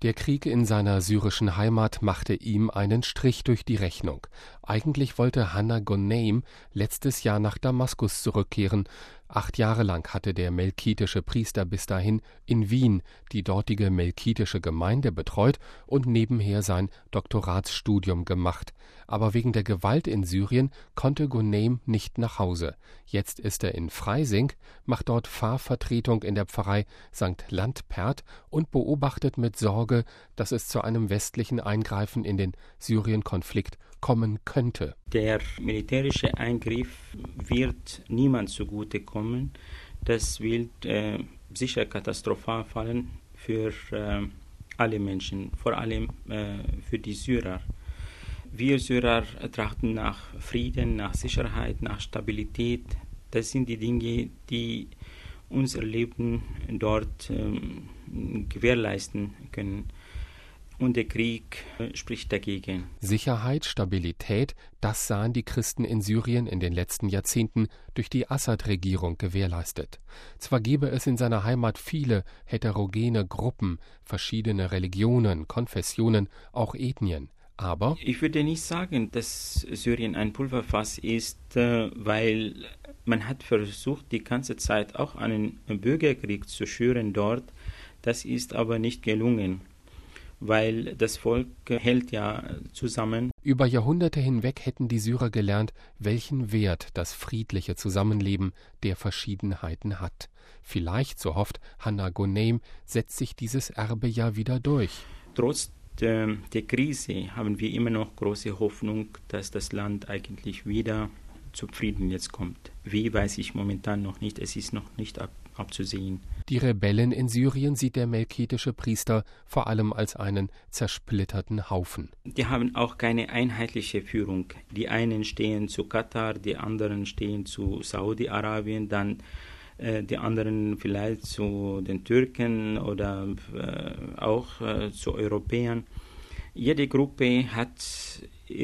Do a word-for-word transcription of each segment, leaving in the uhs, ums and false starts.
Der Krieg in seiner syrischen Heimat machte ihm einen Strich durch die Rechnung. Eigentlich wollte Hanna Ghoneim letztes Jahr nach Damaskus zurückkehren. Acht Jahre lang hatte der melkitische Priester bis dahin in Wien die dortige melkitische Gemeinde betreut und nebenher sein Doktoratsstudium gemacht. Aber wegen der Gewalt in Syrien konnte Ghoneim nicht nach Hause. Jetzt ist er in Freising, macht dort Pfarrvertretung in der Pfarrei Sankt Landpert und beobachtet mit Sorge, dass es zu einem westlichen Eingreifen in den Syrien-Konflikt kommen könnte. Der militärische Eingriff wird niemand zugutekommen. Das wird äh, sicher katastrophal fallen für äh, alle Menschen, vor allem äh, für die Syrer. Wir Syrer trachten nach Frieden, nach Sicherheit, nach Stabilität. Das sind die Dinge, die unser Leben dort ähm, gewährleisten können. Und der Krieg äh, spricht dagegen. Sicherheit, Stabilität, das sahen die Christen in Syrien in den letzten Jahrzehnten durch die Assad-Regierung gewährleistet. Zwar gebe es in seiner Heimat viele heterogene Gruppen, verschiedene Religionen, Konfessionen, auch Ethnien. Aber ich würde nicht sagen, dass Syrien ein Pulverfass ist, weil man hat versucht, die ganze Zeit auch einen Bürgerkrieg zu schüren dort. Das ist aber nicht gelungen, weil das Volk hält ja zusammen. Über Jahrhunderte hinweg hätten die Syrer gelernt, welchen Wert das friedliche Zusammenleben der Verschiedenheiten hat. Vielleicht, so hofft Hanna Ghoneim, setzt sich dieses Erbe ja wieder durch. Trotz der, der Krise haben wir immer noch große Hoffnung, dass das Land eigentlich wieder zu Frieden jetzt kommt. Wie, weiß ich momentan noch nicht. Es ist noch nicht ab, abzusehen. Die Rebellen in Syrien sieht der melkitische Priester vor allem als einen zersplitterten Haufen. Die haben auch keine einheitliche Führung. Die einen stehen zu Katar, die anderen stehen zu Saudi-Arabien, dann äh, die anderen vielleicht zu den Türken oder äh, auch äh, zu Europäern. Jede Gruppe hat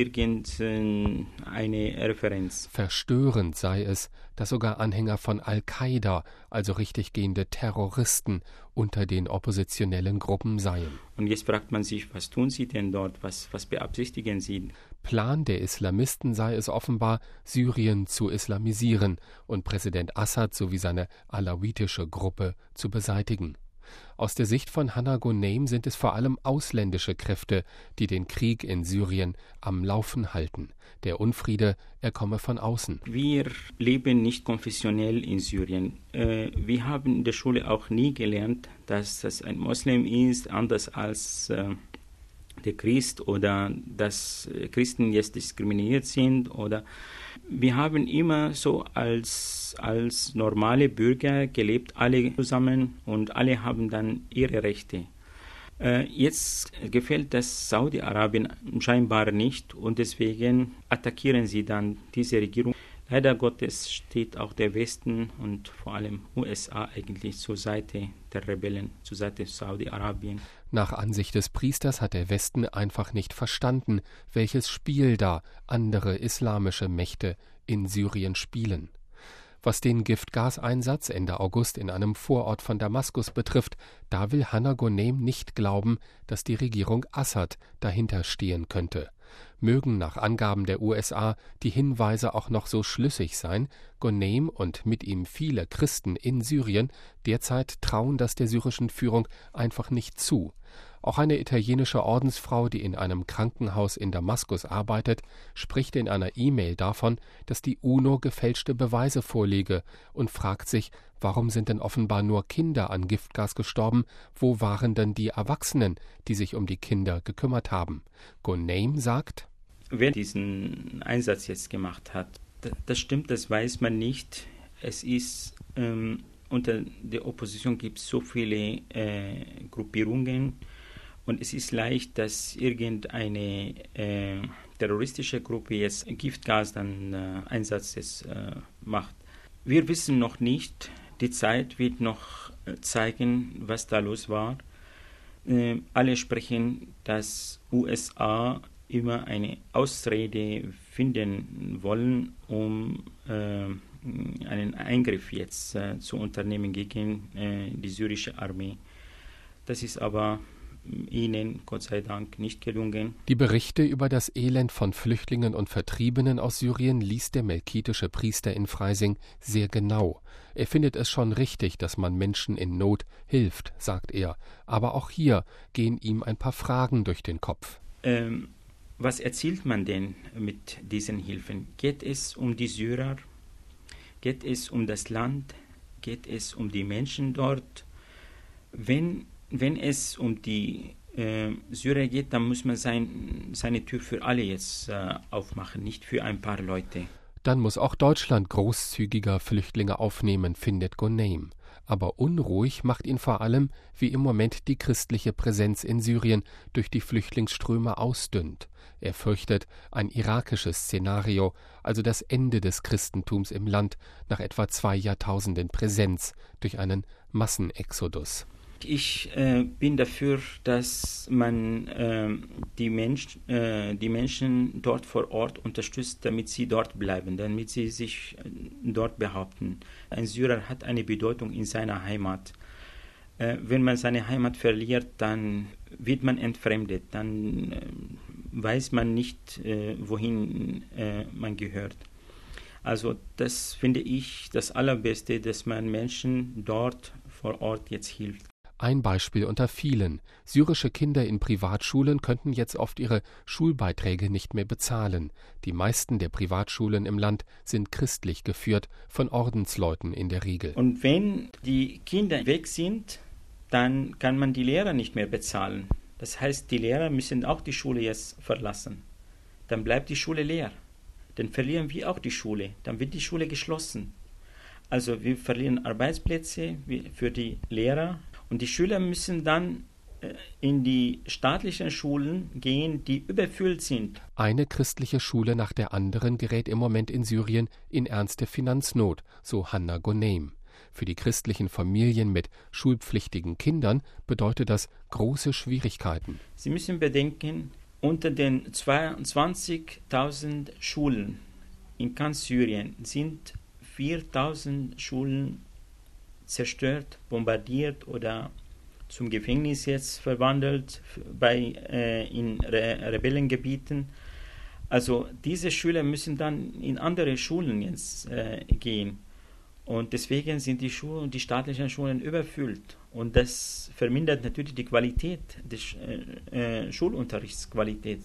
irgendeine Referenz. Verstörend sei es, dass sogar Anhänger von Al-Qaida, also richtiggehende Terroristen, unter den oppositionellen Gruppen seien. Und jetzt fragt man sich, was tun sie denn dort, was, was beabsichtigen sie? Plan der Islamisten sei es offenbar, Syrien zu islamisieren und Präsident Assad sowie seine alawitische Gruppe zu beseitigen. Aus der Sicht von Hanna Ghoneim sind es vor allem ausländische Kräfte, die den Krieg in Syrien am Laufen halten. Der Unfriede, er komme von außen. Wir leben nicht konfessionell in Syrien. Äh, wir haben in der Schule auch nie gelernt, dass das ein Moslem ist, anders als äh, der Christ oder dass Christen jetzt diskriminiert sind. Oder wir haben immer so als, als normale Bürger gelebt, alle zusammen, und alle haben dann ihre Rechte. Äh, jetzt gefällt das Saudi-Arabien scheinbar nicht und deswegen attackieren sie dann diese Regierung. Leider Gottes steht auch der Westen und vor allem U S A eigentlich zur Seite der Rebellen, zur Seite Saudi-Arabien. Nach Ansicht des Priesters hat der Westen einfach nicht verstanden, welches Spiel da andere islamische Mächte in Syrien spielen. Was den Giftgaseinsatz Ende August in einem Vorort von Damaskus betrifft, da will Hanna Ghoneim nicht glauben, dass die Regierung Assad dahinter stehen könnte. Mögen nach Angaben der U S A die Hinweise auch noch so schlüssig sein, Ghoneim und mit ihm viele Christen in Syrien derzeit trauen das der syrischen Führung einfach nicht zu. Auch eine italienische Ordensfrau, die in einem Krankenhaus in Damaskus arbeitet, spricht in einer E-Mail davon, dass die UNO gefälschte Beweise vorlege und fragt sich, warum sind denn offenbar nur Kinder an Giftgas gestorben? Wo waren denn die Erwachsenen, die sich um die Kinder gekümmert haben? Ghoneim sagt: Wer diesen Einsatz jetzt gemacht hat, das stimmt, das weiß man nicht. Es ist ähm, unter der Opposition gibt es so viele äh, Gruppierungen. Und es ist leicht, dass irgendeine äh, terroristische Gruppe jetzt Giftgas dann äh, Einsatz jetzt, äh, macht. Wir wissen noch nicht, die Zeit wird noch zeigen, was da los war. Äh, alle sprechen, dass U S A immer eine Ausrede finden wollen, um äh, einen Eingriff jetzt äh, zu unternehmen gegen äh, die syrische Armee. Das ist aber ihnen Gott sei Dank nicht gelungen. Die Berichte über das Elend von Flüchtlingen und Vertriebenen aus Syrien liest der melkitische Priester in Freising sehr genau. Er findet es schon richtig, dass man Menschen in Not hilft, sagt er. Aber auch hier gehen ihm ein paar Fragen durch den Kopf. Ähm, was erzielt man denn mit diesen Hilfen? Geht es um die Syrer? Geht es um das Land? Geht es um die Menschen dort? Wenn, wenn es um die äh, Syrer geht, dann muss man sein, seine Tür für alle jetzt äh, aufmachen, nicht für ein paar Leute. Dann muss auch Deutschland großzügiger Flüchtlinge aufnehmen, findet Ghoneim. Aber unruhig macht ihn vor allem, wie im Moment die christliche Präsenz in Syrien durch die Flüchtlingsströme ausdünnt. Er fürchtet ein irakisches Szenario, also das Ende des Christentums im Land nach etwa zwei Jahrtausenden Präsenz durch einen Massenexodus. Ich äh, bin dafür, dass man äh, die, Mensch, äh, die Menschen dort vor Ort unterstützt, damit sie dort bleiben, damit sie sich äh, dort behaupten. Ein Syrer hat eine Bedeutung in seiner Heimat. Äh, wenn man seine Heimat verliert, dann wird man entfremdet, dann äh, weiß man nicht, äh, wohin äh, man gehört. Also das finde ich das Allerbeste, dass man Menschen dort vor Ort jetzt hilft. Ein Beispiel unter vielen. Syrische Kinder in Privatschulen könnten jetzt oft ihre Schulbeiträge nicht mehr bezahlen. Die meisten der Privatschulen im Land sind christlich geführt, von Ordensleuten in der Regel. Und wenn die Kinder weg sind, dann kann man die Lehrer nicht mehr bezahlen. Das heißt, die Lehrer müssen auch die Schule jetzt verlassen. Dann bleibt die Schule leer. Dann verlieren wir auch die Schule. Dann wird die Schule geschlossen. Also wir verlieren Arbeitsplätze für die Lehrer. Und die Schüler müssen dann in die staatlichen Schulen gehen, die überfüllt sind. Eine christliche Schule nach der anderen gerät im Moment in Syrien in ernste Finanznot, so Hanna Ghoneim. Für die christlichen Familien mit schulpflichtigen Kindern bedeutet das große Schwierigkeiten. Sie müssen bedenken, unter den zweiundzwanzigtausend Schulen in ganz Syrien sind viertausend Schulen zerstört, bombardiert oder zum Gefängnis jetzt verwandelt bei, äh, in Re- Rebellengebieten. Also diese Schüler müssen dann in andere Schulen jetzt äh, gehen. Und deswegen sind die Schulen, die staatlichen Schulen überfüllt. Und das vermindert natürlich die Qualität des äh, äh, Schulunterrichtsqualität.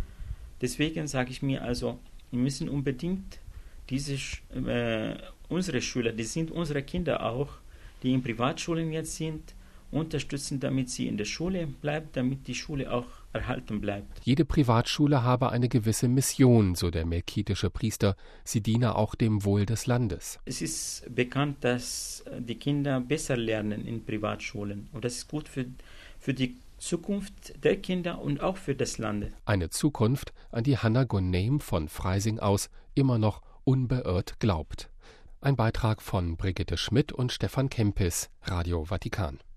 Deswegen sage ich mir also, wir müssen unbedingt diese äh, unsere Schüler, die sind unsere Kinder auch, die in Privatschulen jetzt sind, unterstützen, damit sie in der Schule bleibt, damit die Schule auch erhalten bleibt. Jede Privatschule habe eine gewisse Mission, so der melkitische Priester. Sie diene auch dem Wohl des Landes. Es ist bekannt, dass die Kinder besser lernen in Privatschulen. Und das ist gut für, für die Zukunft der Kinder und auch für das Land. Eine Zukunft, an die Hanna Ghoneim von Freising aus immer noch unbeirrt glaubt. Ein Beitrag von Brigitte Schmidt und Stefan Kempis, Radio Vatikan.